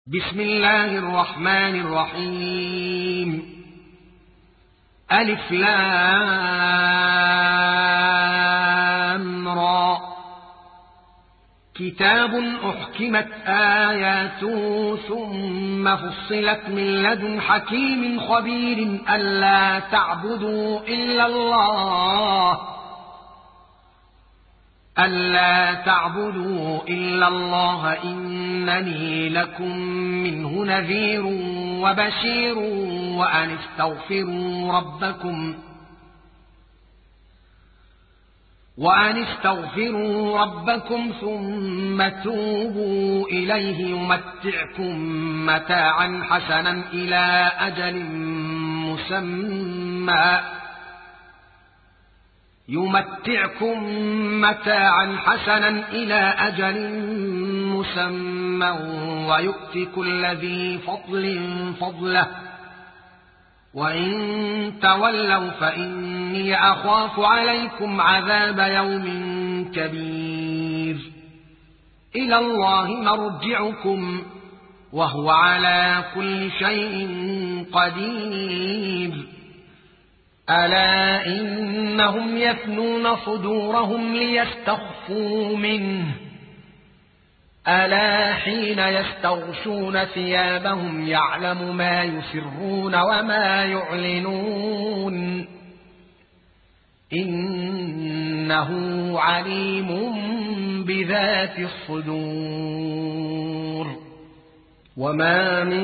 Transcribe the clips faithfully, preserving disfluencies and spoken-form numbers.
بسم الله الرحمن الرحيم. ألف لام را. كتاب أحكمت آياته ثم فصلت من لدن حكيم خبير ألا تعبدوا إلا الله ألا تعبدوا إلا الله إنني لكم منه نذير وبشير وأن استغفروا ربكم وأن استغفروا ربكم ثم توبوا إليه يمتعكم متاعا حسنا إلى أجل مسمى يمتعكم متاعا حسنا إلى أجل مسمى ويؤت كل ذي فضل فضله وإن تولوا فإني أخاف عليكم عذاب يوم كبير. إلى الله مرجعكم وهو على كل شيء قدير. ألا إنهم يثنون صدورهم ليستخفوا منه ألا حين يستغشون ثيابهم يعلم ما يسرون وما يعلنون إنه عليم بذات الصدور. وما من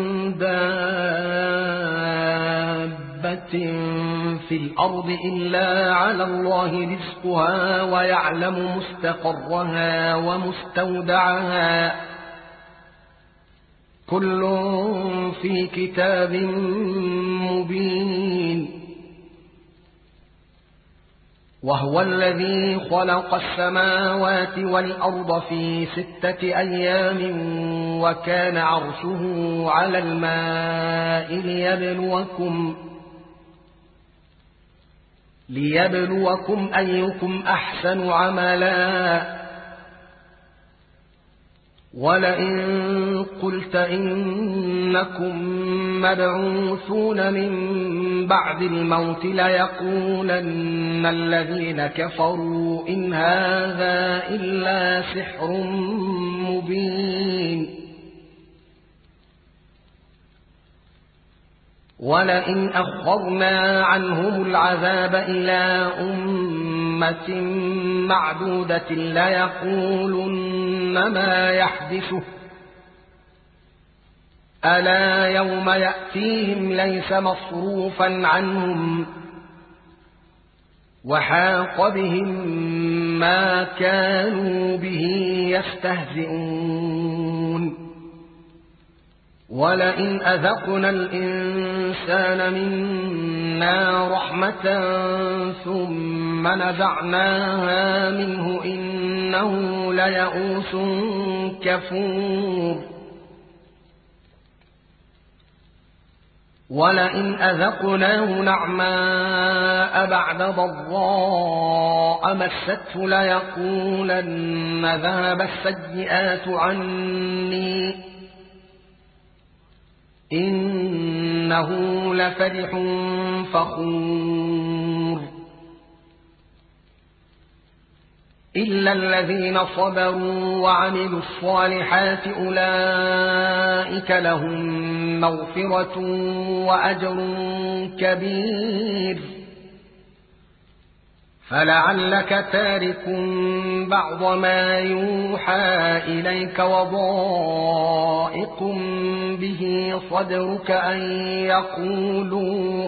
دابة في الأرض إلا على الله رزقها ويعلم مستقرها ومستودعها كل في كتاب مبين. وهو الذي خلق السماوات والأرض في ستة أيام وكان عرشه على الماء ليبلوكم ليبلوكم أيكم أحسن عملا. ولئن قلت إنكم مبعوثون من بعد الموت ليقولن الذين كفروا إن هذا إلا سحر مبين. ولئن أخرنا عنهم العذاب إلى أمة معدودة ليقولن ما يحدثه ألا يوم يأتيهم ليس مصروفا عنهم وحاق بهم ما كانوا به يستهزئون. ولئن أذقنا الإنسان منا رحمة ثم نزعناها منه إنه ليئوس كفور. ولئن أذقناه نعماء بعد ضراء مسته ليقولن ذهب السيئات عني إنه لفرح فخور. إلا الذين صبروا وعملوا الصالحات أولئك لهم مغفرة وأجر كبير. فلعلك تارك بعض ما يوحى إليك وضائق به صدرك أن يقولوا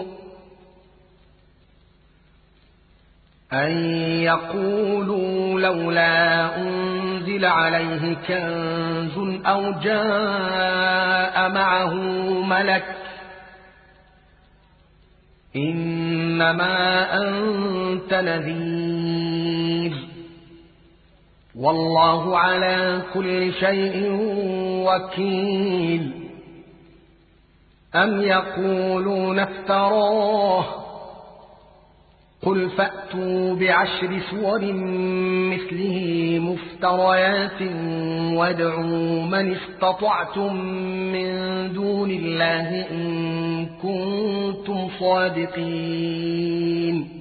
أن يقولوا لولا أنزل عليه كنز أو جاء معه ملك إنما أنت نذير والله على كل شيء وكيل. أم يقولون افتراه قل فأتوا بعشر سور مثله مفتريات وادعوا من استطعتم من دون الله إن كنتم صادقين.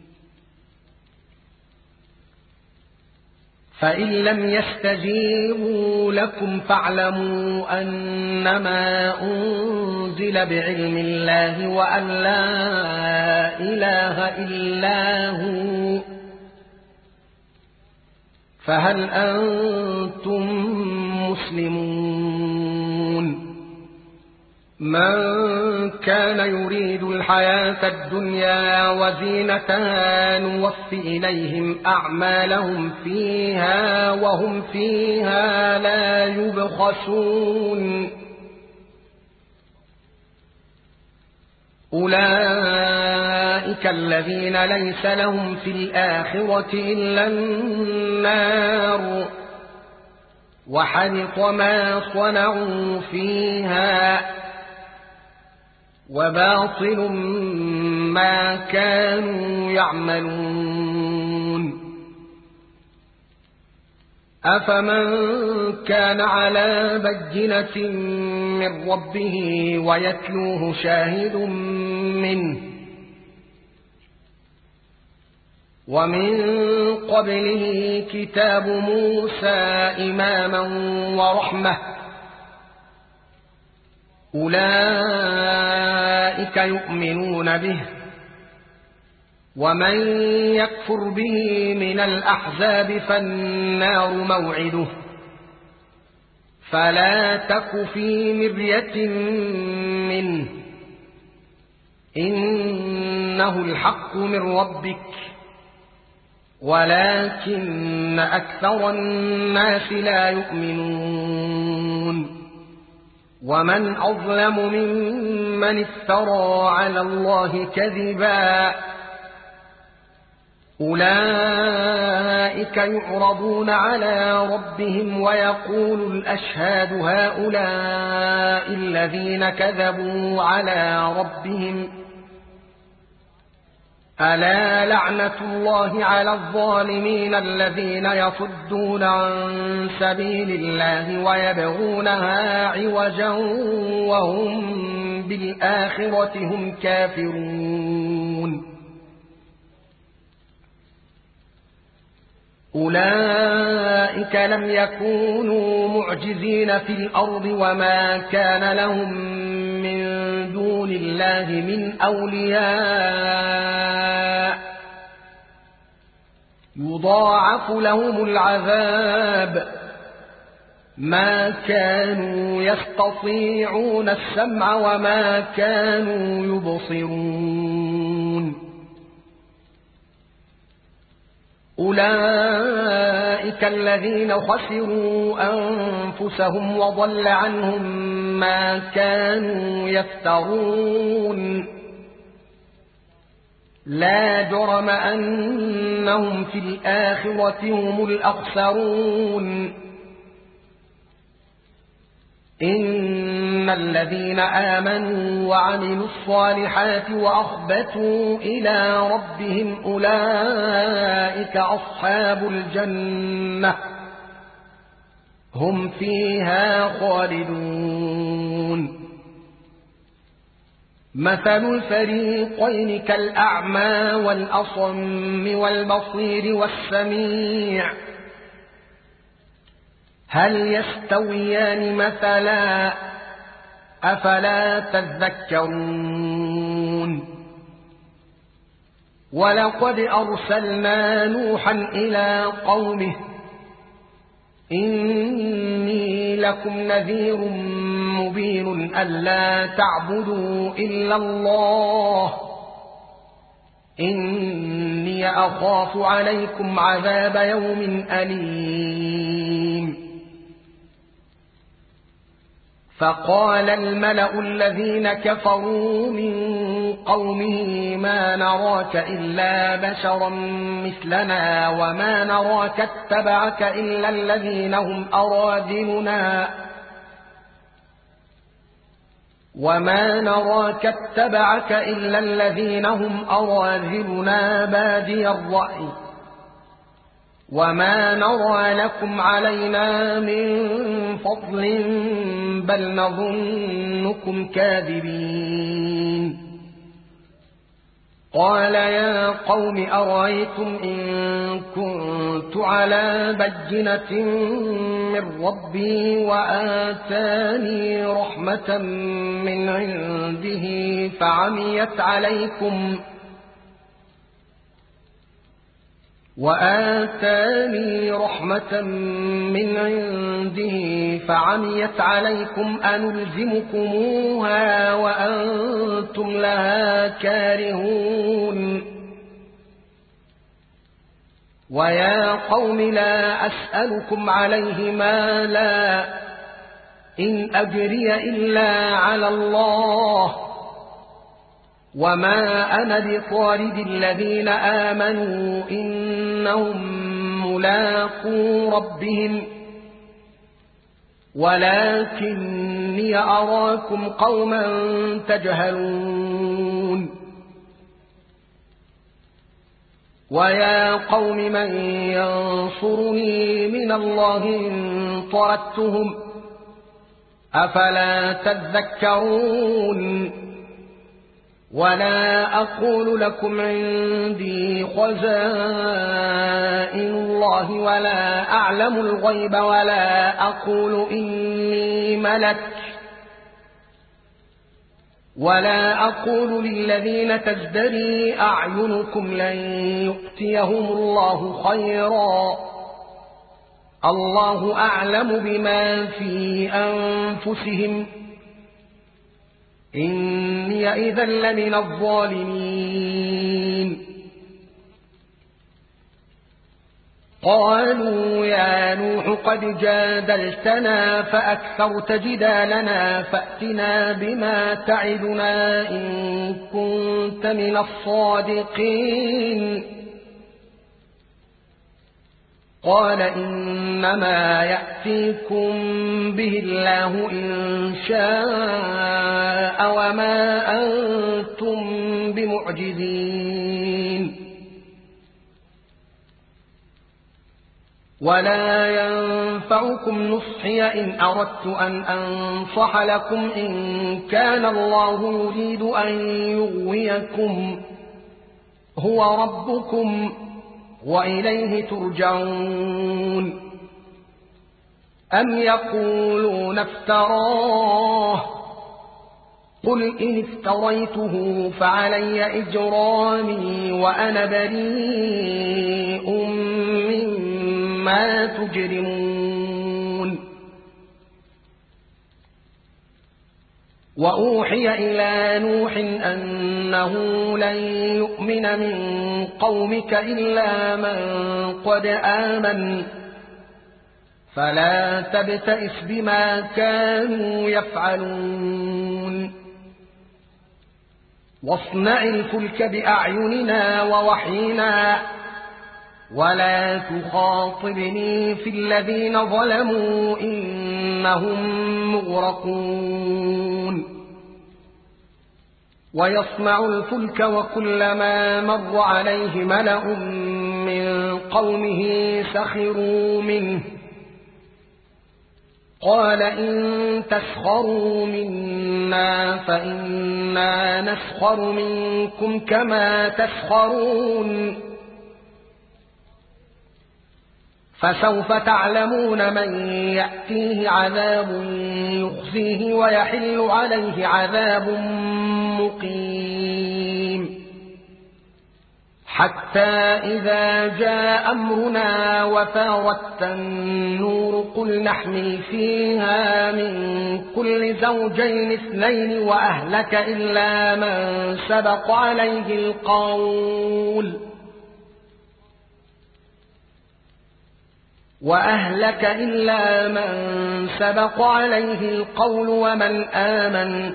فإن لم يستجيبوا لكم فاعلموا أنما أنزل بعلم الله وأن لا إله إلا هو، فهل أنتم مسلمون؟ من كان يريد الحياة الدنيا وزينتها نوفي إليهم أعمالهم فيها وهم فيها لا يبخسون. أولئك الذين ليس لهم في الآخرة إلا النار وحبط ما صنعوا فيها وباطل ما كانوا يعملون. أفمن كان على بينة من ربه ويتلوه شاهد منه ومن قبله كتاب موسى إماما ورحمة، أولئك يؤمنون به، ومن يكفر به من الأحزاب فالنار موعده، فلا تك في مرية منه، إنه الحق من ربك ولكن أكثر الناس لا يؤمنون. ومن أظلم ممن افترى على الله كذبا، أولئك يعرضون على ربهم ويقول الأشهاد هؤلاء الذين كذبوا على ربهم، ألا لعنة الله على الظالمين الذين يصدون عن سبيل الله ويبغونها عوجا وهم بالآخرة هم كافرون. أولئك لم يكونوا معجزين في الأرض وما كان لهم من دون الله من أولياء، يضاعف لهم العذاب، ما كانوا يستطيعون السمع وما كانوا يبصرون. أولئك الذين خسروا أنفسهم وضل عنهم ما كانوا يفترون. لا جرم أنهم في الآخرة هم الأخسرون. إن الذين آمنوا وعملوا الصالحات وأخبتوا إلى ربهم أولئك أصحاب الجنة هم فيها خالدون. مثل الفريقين كالأعمى والأصم والبصير والسميع، هل يستويان مثلا؟ أفلا تذكرون. ولقد أرسلنا نوحا إلى قومه إني لكم نذير مبين ألا تعبدوا إلا الله إني أخاف عليكم عذاب يوم أليم. فقال الملأ الذين كفروا من قومه ما نراك إلا بشرا مثلنا وما نراك اتبعك إلا الذين هم أراذلنا وما نراك اتبعك إلا الذين هم أراذلنا بادي الرأي وما نرى لكم علينا من فضل بل نظنكم كاذبين. قال يا قوم أرأيتم إن كنت على بينة من ربي وآتاني رحمة من عنده فعميت عليكم وآتاني رحمة من عنده فعميت عليكم أنلزمكموها وأنتم لها كارهون. ويا قوم لا أسألكم عليه مالا إن أجري إلا على الله وما أنا بطارد الذين آمنوا إنهم ملاقو ربهم ولكني أراكم قوما تجهلون. ويا قوم من ينصرني من الله إن طردتهم أفلا تذكرون. ولا أقول لكم عندي خزائن الله ولا أعلم الغيب ولا أقول إني ملك ولا أقول للذين تزدري أعينكم لن يؤتيهم الله خيرا الله أعلم بما في أنفسهم إني إذا لمن الظالمين. قالوا يا نوح قد جادلتنا فأكثرت جدالنا فأتنا بما تعدنا إن كنت من الصادقين. قال إنما يأتيكم به الله إن شاء وما أنتم بمعجزين. ولا ينفعكم نصحي إن أردت أن أنصح لكم إن كان الله يريد أن يغويكم هو ربكم وإليه ترجعون. أم يقولون افتراه قل إن افتريته فعلي إجرامي وأنا بريء مما تجرمون. وأوحي إلى نوح أنه لن يؤمن من قومك إلا من قد آمن فلا تبتئس بما كانوا يفعلون. واصنع الفلك بأعيننا ووحينا ولا تخاطبني في الذين ظلموا إنهم مغرقون. ويصنع الفلك وكلما مر عليه ملأ من قومه سخروا منه قال إن تسخروا منا فإنا نسخر منكم كما تسخرون. فسوف تعلمون من يأتيه عذاب يخزيه ويحل عليه عذاب مقيم. حتى إذا جاء أمرنا وفارت النور قل نحمل فيها من كل زوجين اثنين وأهلك إلا من سبق عليه القول وأهلك إلا من سبق عليه القول ومن آمن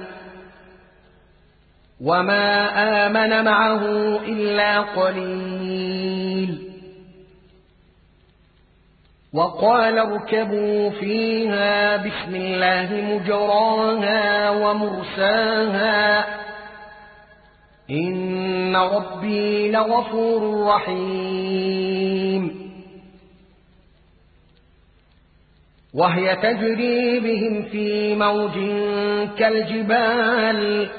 وما آمن معه إلا قليل. وقال اركبوا فيها بسم الله مجراها ومرساها إن ربي لغفور رحيم. وهي تجري بهم في موج كالجبال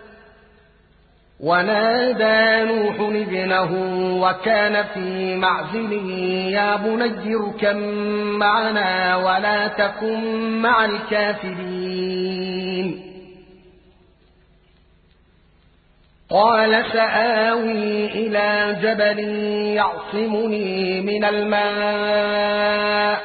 ونادى نوح ابنه وكان في معزل يا بني اركب معنا ولا تكن مع الكافرين. قال سآوي إلى جبل يعصمني من الماء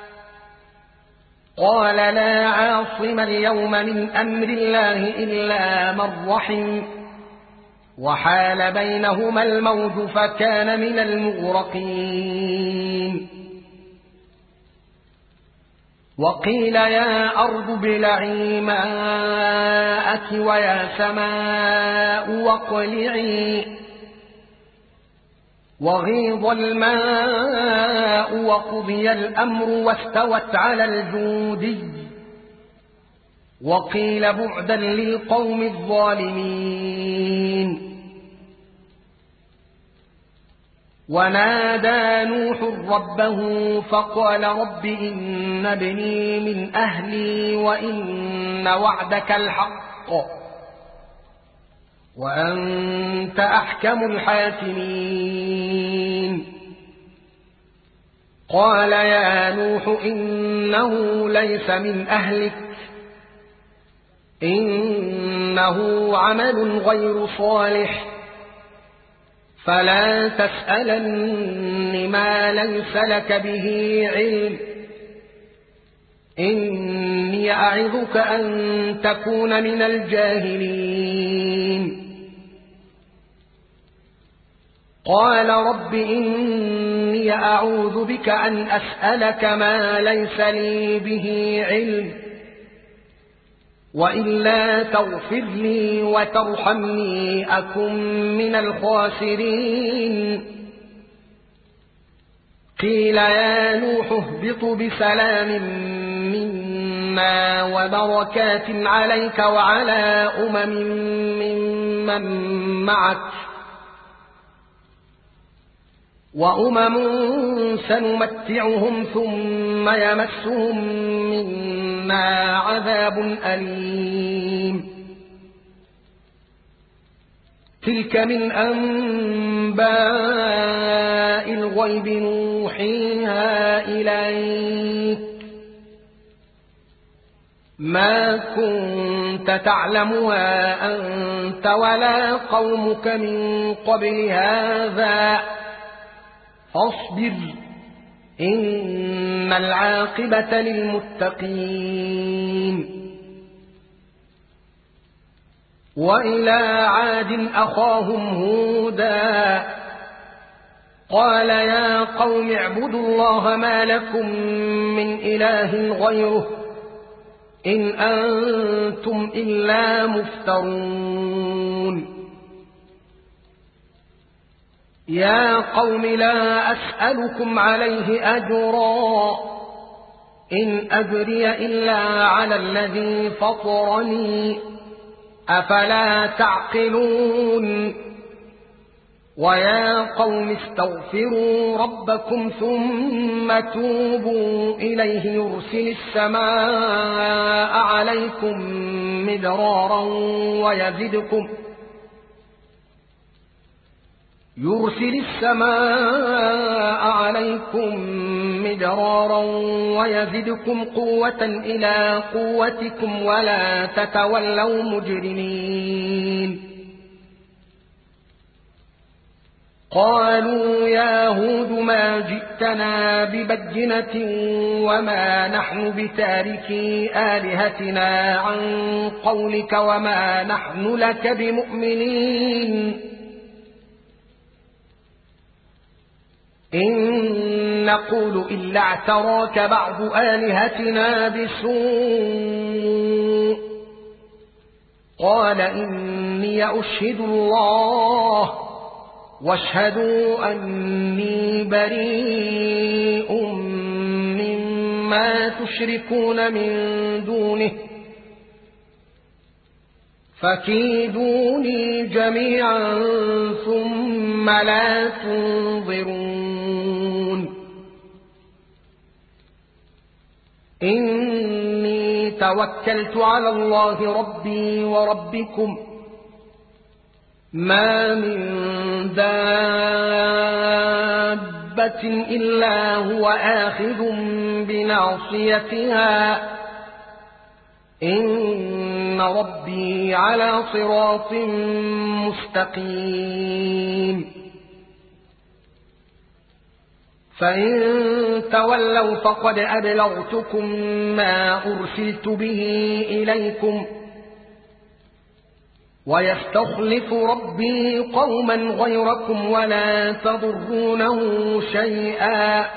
قال لا عاصم اليوم من أمر الله إلا من رحم وحال بينهما الموج فكان من المغرقين. وقيل يا أرض ابلعي ماءك ويا سماء واقلعي وغيض الماء وقضي الأمر واستوت على الجودي وقيل بعدا للقوم الظالمين. ونادى نوح ربه فقال رب إن ابني من أهلي وإن وعدك الحق وأنت أحكم الحاكمين. قال يا نوح إنه ليس من أهلك إنه عمل غير صالح فلا تسألن ما ليس لك به علم إني أعظك أن تكون من الجاهلين. قال رب إني أعوذ بك أن أسألك ما ليس لي به علم وإلا تغفر لي وترحمني أكن من الخاسرين. قيل يا نوح اهبط بسلام منا وبركات عليك وعلى أمم ممن معك وأمم سنمتعهم ثم يمسهم منا عذاب أليم. تلك من أنباء الغيب نوحيها إليك ما كنت تعلمها أنت ولا قومك من قبل هذا فاصبر إن العاقبة للمتقين. وإلى عاد أخاهم هودا قال يا قوم اعبدوا الله ما لكم من إله غيره إن أنتم إلا مفترون. يا قوم لا أسألكم عليه أجرا إن أجري إلا على الذي فطرني أفلا تعقلون. ويا قوم استغفروا ربكم ثم توبوا إليه يرسل السماء عليكم مدرارا ويزدكم يرسل السماء عليكم مدرارا ويزدكم قوة إلى قوتكم ولا تتولوا مجرمين. قالوا يا هود ما جئتنا ببينة وما نحن بتاركي آلهتنا عن قولك وما نحن لك بمؤمنين إن نقول إلا اعتراك بعض آلهتنا بسوء قال إني أشهد الله واشهدوا أني بريء ما تشركون من دونه فكيدوني جميعا ثم لا تنظرون إني توكلت على الله ربي وربكم ما من دابة إلا هو آخذ بناصيتها إن ربي على صراط مستقيم فإن تولوا فقد أبلغتكم ما أرسلت به إليكم ويستخلف ربي قوما غيركم ولا تضرونه شيئا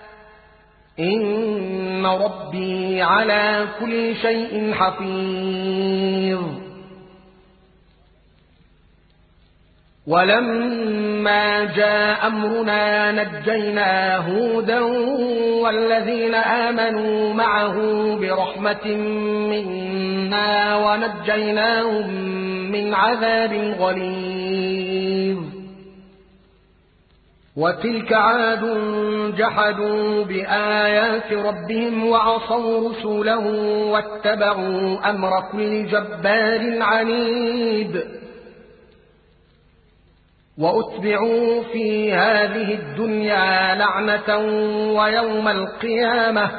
إن ربي على كل شيء حفيظ ولما جاء أمرنا نجينا هودا والذين آمنوا معه برحمة منا ونجيناهم من عذاب غليظ وتلك عاد جحدوا بآيات ربهم وعصوا رسله واتبعوا أمر كل جبار عنيد وأتبعوا في هذه الدنيا لعنة ويوم القيامة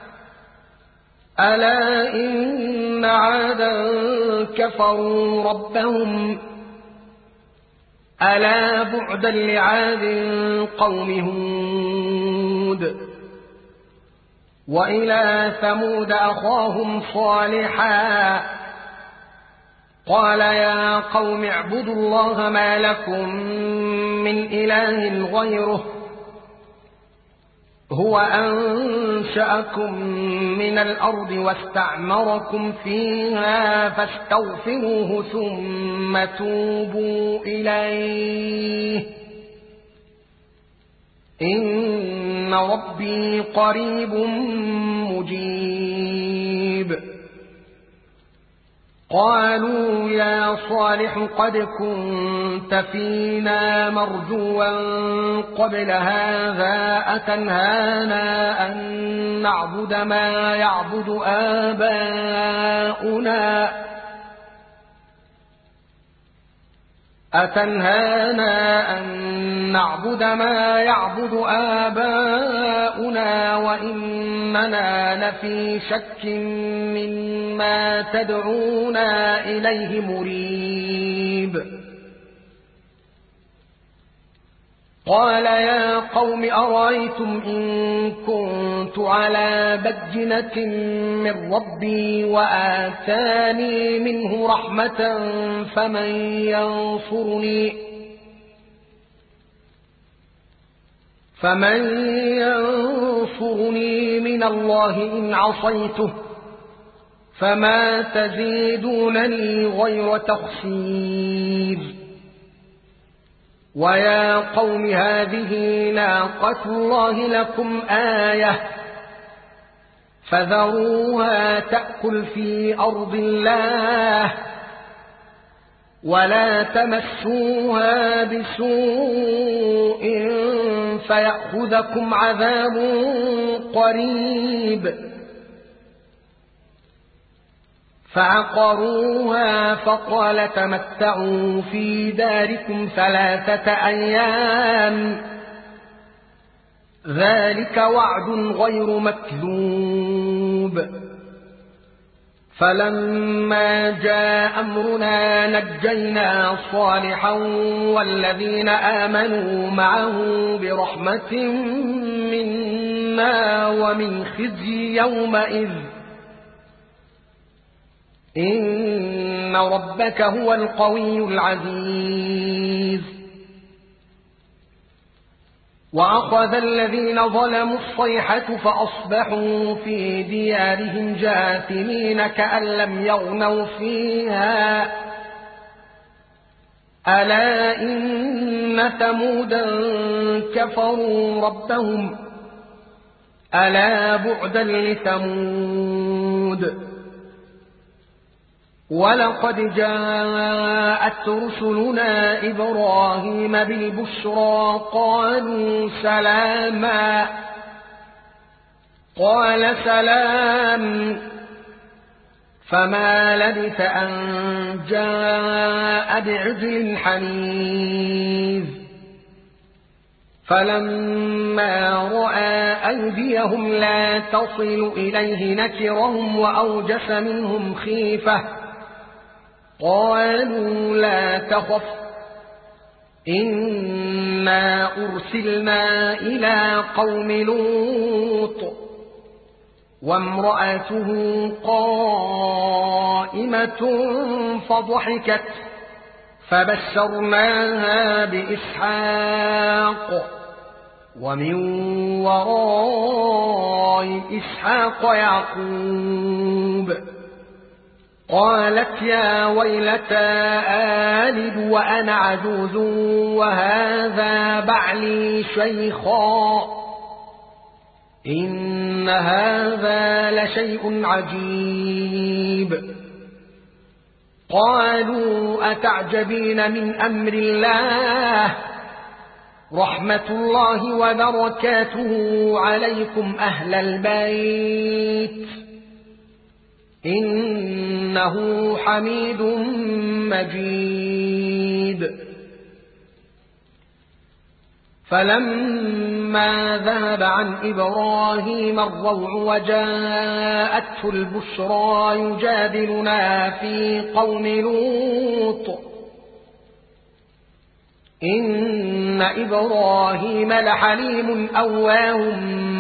ألا إن عادا كفروا ربهم ألا بعدا لعاد قوم هود وإلى ثمود أخاهم صالحا قال يا قوم اعبدوا الله ما لكم من إله غيره هو أنشأكم من الأرض واستعمركم فيها فاستغفروه ثم توبوا إليه إن ربي قريب مجيب قالوا يا صالح قد كنت فينا مرجوا قبل هذا أتنهانا أن نعبد ما يعبد آباؤنا أتنهانا أن نعبد ما يعبد آباؤنا وإننا لفي شك مما تدعونا إليه مريب قال يا قوم أرأيتم إن كنت على بينة من ربي وآتاني منه رحمة فمن ينصرني فمن ينصرني من الله إن عصيته فما تزيدونني غير تخسير ويا قوم هذه ناقة الله لكم آية فذروها تأكل في أرض الله ولا تمسوها بسوء فيأخذكم عذاب قريب فعقروها فقال تمتعوا في داركم ثلاثة أيام ذلك وعد غير مكذوب فلما جاء أمرنا نجينا صالحا والذين آمنوا معه برحمة منا ومن خزي يومئذ إن ربك هو القوي العزيز وأخذ الذين ظلموا الصيحة فأصبحوا في ديارهم جاثمين كأن لم يغنوا فيها ألا إن ثمودا كفروا ربهم ألا بعدا لثمود ولقد جاءت رسلنا إبراهيم بالبشرى قالوا سلاما قال سلام فما لبث أن جاء بعجل حنيذ فلما رأى أيديهم لا تصل إليه نكرهم وأوجس منهم خيفة قالوا لا تخف إنا أرسلنا إلى قوم لوط وامرأته قائمة فضحكت فبشرناها بإسحاق ومن وراء إسحاق يعقوب قالت يا ويلتى آلد وأنا عجوز وهذا بعلي شيخا إن هذا لشيء عجيب قالوا أتعجبين من أمر الله رحمة الله وبركاته عليكم أهل البيت إنه حميد مجيد فلما ذهب عن إبراهيم الروع وجاءته البشرى يجادلنا في قوم لوط إن إبراهيم لحليم أواه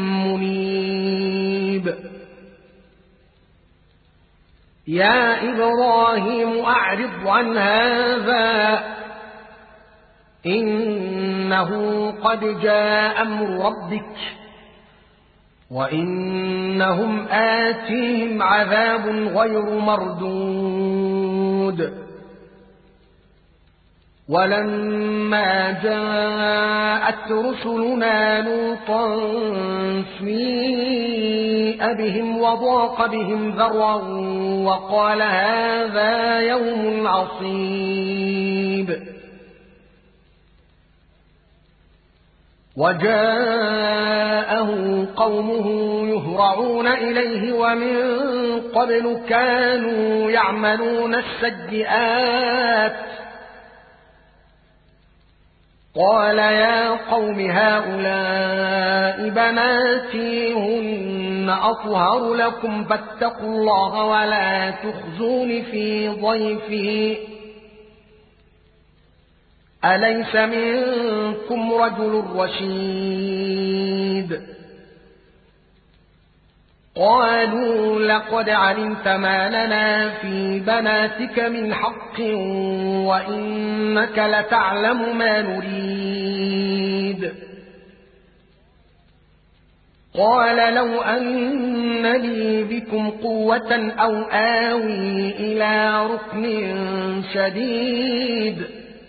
منيب يا إبراهيم أعرض عن هذا إنه قد جاء أمر ربك وإنهم آتيهم عذاب غير مردود ولما جاءت رسلنا لوطا سيء بهم وضاق بهم ذرعا وقال هذا يوم عصيب وجاءه قومه يهرعون إليه ومن قبل كانوا يعملون السيئات قال يا قوم هؤلاء بناتي هن أطهر لكم فاتقوا الله ولا تخزون في ضيفي أليس منكم رجل رشيد قالوا لقد علمت ما لنا في بناتك من حق وإنك لتعلم ما نريد قال لو أن لي بكم قوة أو آوي إلى ركن شديد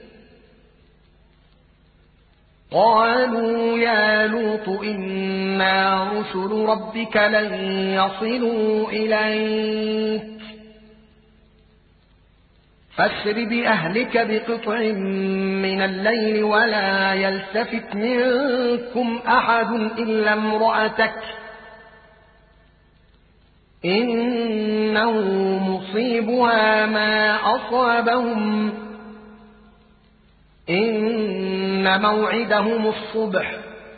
قالوا يا لوط إنا رسل ربك لن يصلوا إليك فاسر بأهلك بقطع من الليل ولا يلتفت منكم أحد إلا امرأتك إنه مصيبها ما أصابهم إن موعدهم الصبح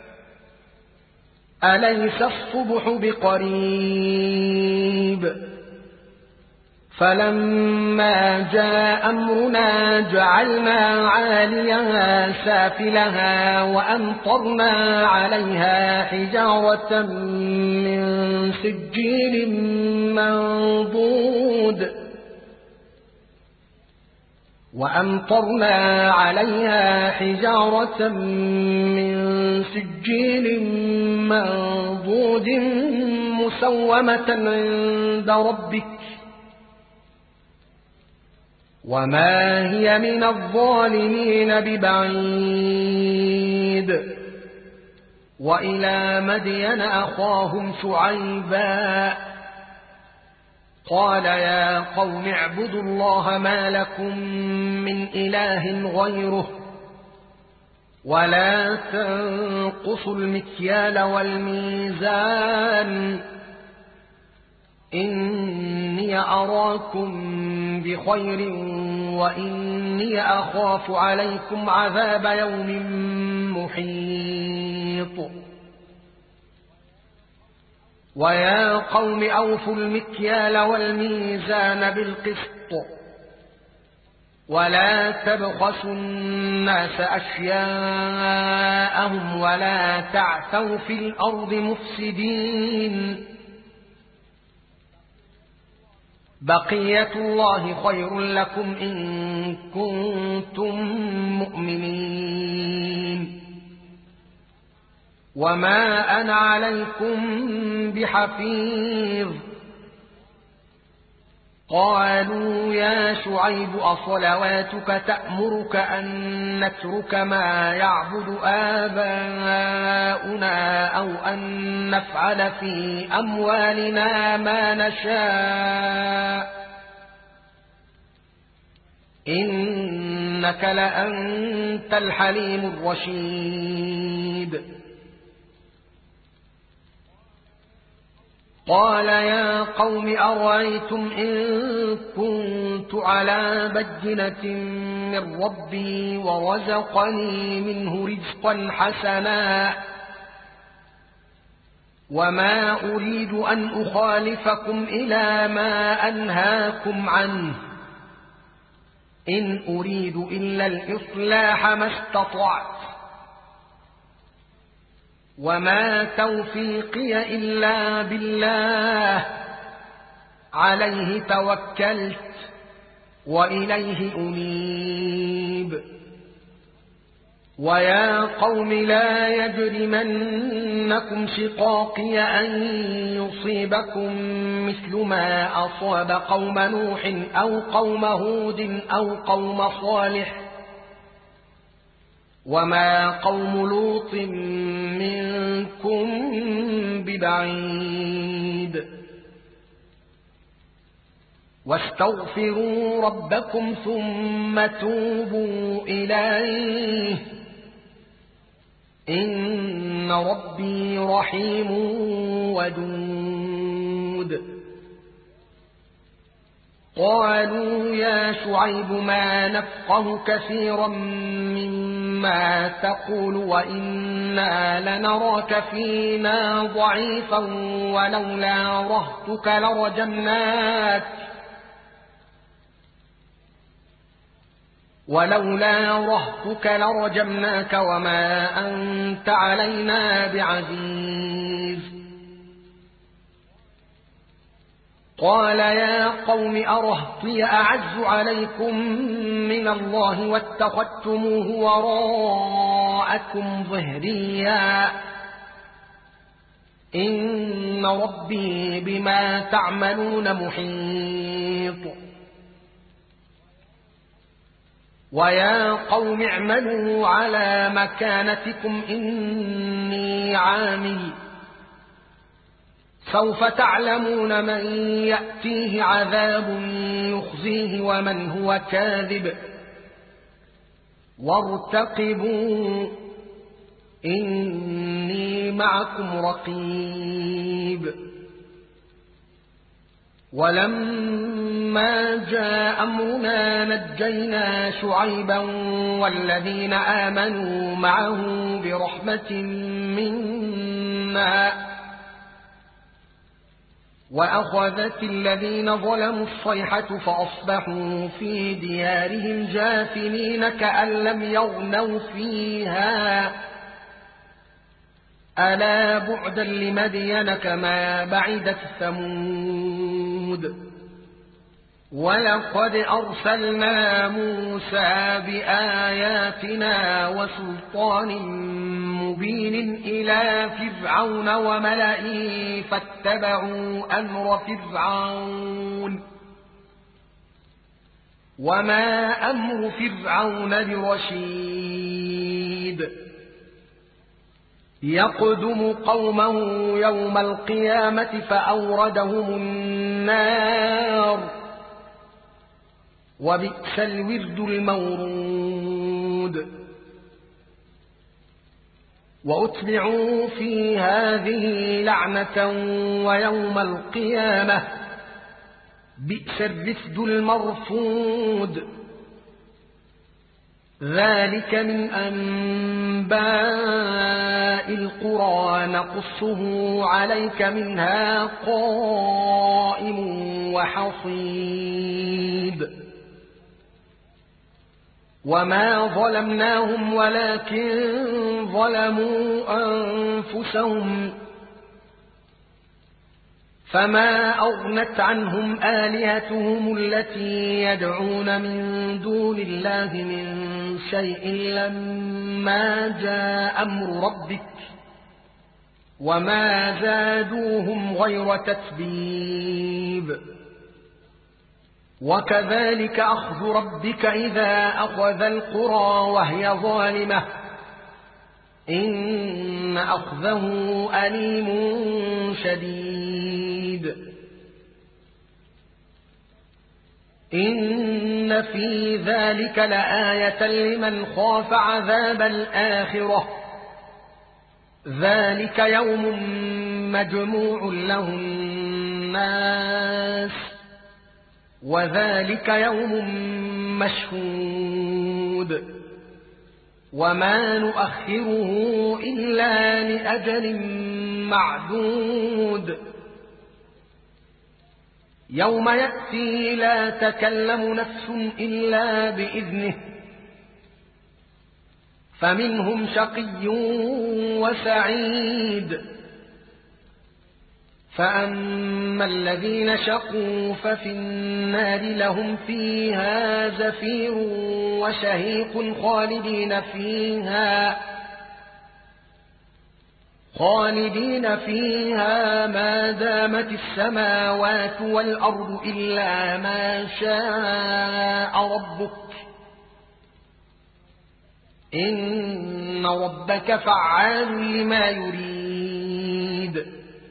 أليس الصبح بقريب فلما جاء أمرنا جعلنا عاليها سافلها وأمطرنا عليها حجارة من سجيل منضود وأمطرنا عليها حجارة من سجيل منضود مسومة عند ربك وما هي من الظالمين ببعيد وإلى مدين أخاهم شعيبا قال يا قوم اعبدوا الله ما لكم من إله غيره ولا تنقصوا المكيال والميزان إني أراكم بخير وإني أخاف عليكم عذاب يوم محيط ويا قوم أوفوا المكيال والميزان بالقسط ولا تبخسوا الناس أشياءهم ولا تعثوا في الأرض مفسدين بقية الله خير لكم إن كنتم مؤمنين وما أنا عليكم بحفيظ قالوا يا شعيب أصلواتك تأمرك أن نترك ما يعبد آباؤنا أو أن نفعل في أموالنا ما نشاء إنك لأنت الحليم الرشيد قال يا قوم أرأيتم إن كنت على بينة من ربي ورزقني منه رزقا حسنا وما أريد أن أخالفكم إلى ما أنهاكم عنه إن أريد إلا الإصلاح ما استطعت وما توفيقي إلا بالله عليه توكلت وإليه أنيب ويا قوم لا يجرمنكم شقاقي أن يصيبكم مثل ما أصاب قوم نوح أو قوم هود أو قوم صالح وما قوم لوط منكم ببعيد واستغفروا ربكم ثم توبوا إليه إن ربي رحيم ودود قالوا يا شعيب ما نفقه كثيرا مما تقول وإنا لنراك فينا ضعيفا ولولا رهتك لرجمناك ولولا رهتك لرجمناك وما أنت علينا بعزيز قال يا قوم أرهطي أعز عليكم من الله واتخذتموه وراءكم ظهريا إن ربي بما تعملون محيط ويا قوم اعملوا على مكانتكم إني عامل سوف تعلمون من يأتيه عذاب يخزيه ومن هو كاذب وارتقبوا إني معكم رقيب ولما جاء أمرنا نجينا شعيبا والذين آمنوا معه برحمة منا وأخذت الذين ظلموا الصيحة فأصبحوا في ديارهم جاثمين كأن لم يغنوا فيها ألا بعدا لمدين كما بعدت ثمود ولقد أرسلنا موسى بآياتنا وسلطان مبين إلى فرعون وملئه فاتبعوا أمر فرعون وما أمر فرعون برشيد يقدم قومه يوم القيامة فأوردهم النار وبئس الورد المورود وأتبعوا في هذه لعنة ويوم القيامة بئس الرفد المرفود ذلك من أنباء القرى نقصه عليك منها قائم وحصيد وما ظلمناهم ولكن ظلموا أنفسهم فما أغنت عنهم آلهتهم التي يدعون من دون الله من شيء لما جاء أمر ربك وما زادوهم غير تتبيب وكذلك أخذ ربك إذا أخذ القرى وهي ظالمة إن أخذه أليم شديد إن في ذلك لآية لمن خاف عذاب الآخرة ذلك يوم مجموع له الناس وذلك يوم مشهود وما نؤخره إلا لأجل معدود يوم يأتي لا تكلم نفس إلا بإذنه فمنهم شقي وسعيد فأما الذين شقوا ففي النار لهم فيها زفير وشهيق خالدين فيها خالدين فيها ما دامت السماوات والأرض إلا ما شاء ربك إن ربك فعال لما يريد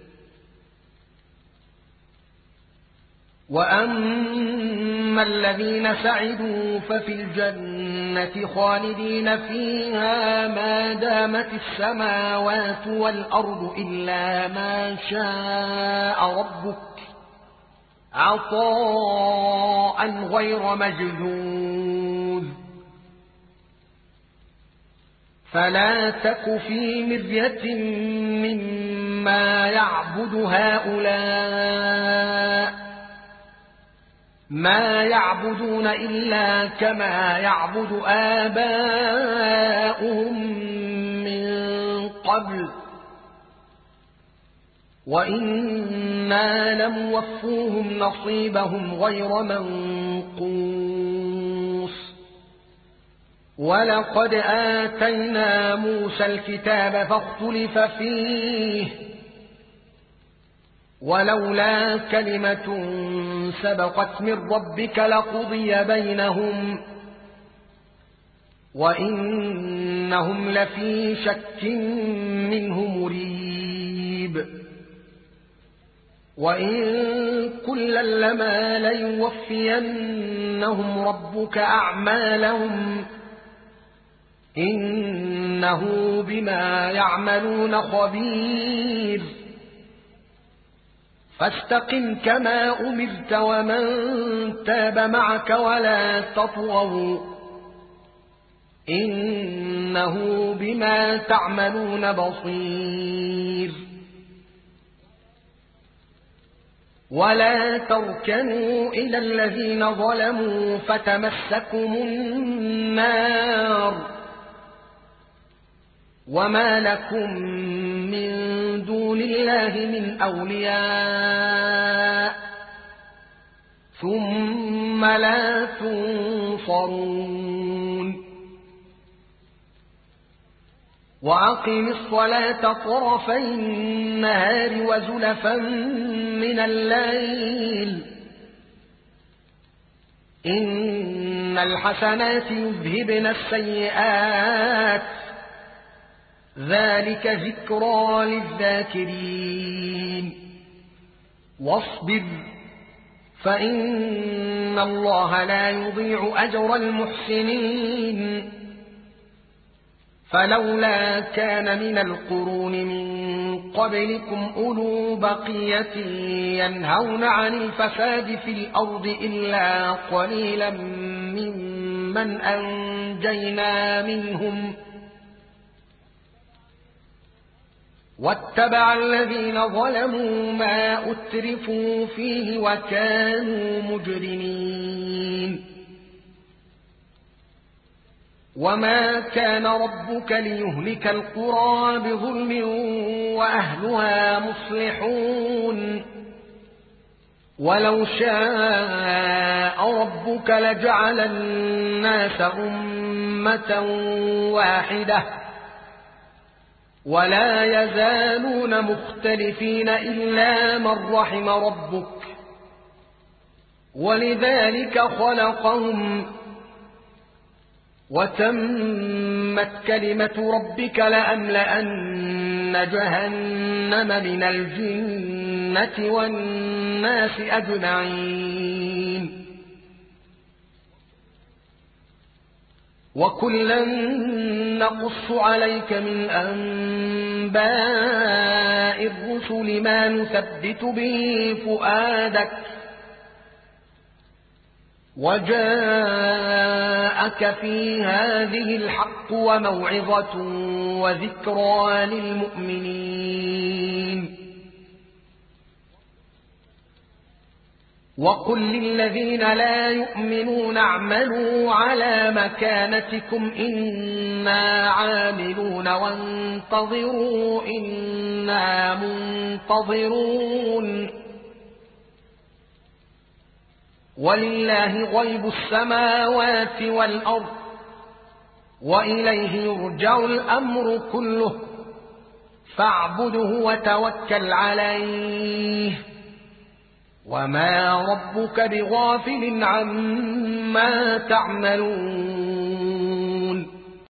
وأما الذين سعدوا ففي الجنة خالدين فيها ما دامت السماوات والأرض إلا ما شاء ربك عطاء غير مجذوذ فلا تك في مرية مما يعبد هؤلاء ما يعبدون إلا كما يعبد آباؤهم من قبل وإنا لموفوهم نصيبهم غير منقوص ولقد آتينا موسى الكتاب فاختلف فيه ولولا كلمة سبقت من ربك لقضي بينهم وإنهم لفي شك منه مريب وإن كلا لما ليوفينهم ربك أعمالهم إنه بما يعملون خبير فاستقم كما أمرت ومن تاب معك ولا تطغوا إنه بما تعملون بصير ولا تركنوا إلى الذين ظلموا فتمسكم النار وما لكم من دون الله من أولياء ثم لا تنصرون وأقم الصلاة طرفي النهار وزلفا من الليل إن الحسنات يذهبن السيئات ذلك ذكرى للذاكرين واصبر فإن الله لا يضيع أجر المحسنين فلولا كان من القرون من قبلكم أولو بقية ينهون عن الفساد في الأرض إلا قليلا ممن أنجينا منهم واتبع الذين ظلموا ما أترفوا فيه وكانوا مجرمين وما كان ربك ليهلك القرى بظلم وأهلها مصلحون ولو شاء ربك لجعل الناس أمة واحدة ولا يزالون مختلفين إلا من رحم ربك ولذلك خلقهم وتمت كلمة ربك لأملأن جهنم من الجنة والناس أجمعين وكلا نقص عليك من أنباء الرسل ما نثبت به فؤادك وجاءك في هذه الحق وموعظة وذكرى للمؤمنين وقل للذين لا يؤمنون اعملوا على مكانتكم إنا عاملون وانتظروا إنا منتظرون ولله غيب السماوات والأرض وإليه يرجع الأمر كله فاعبده وتوكل عليه وما ربك بغافل عما تعملون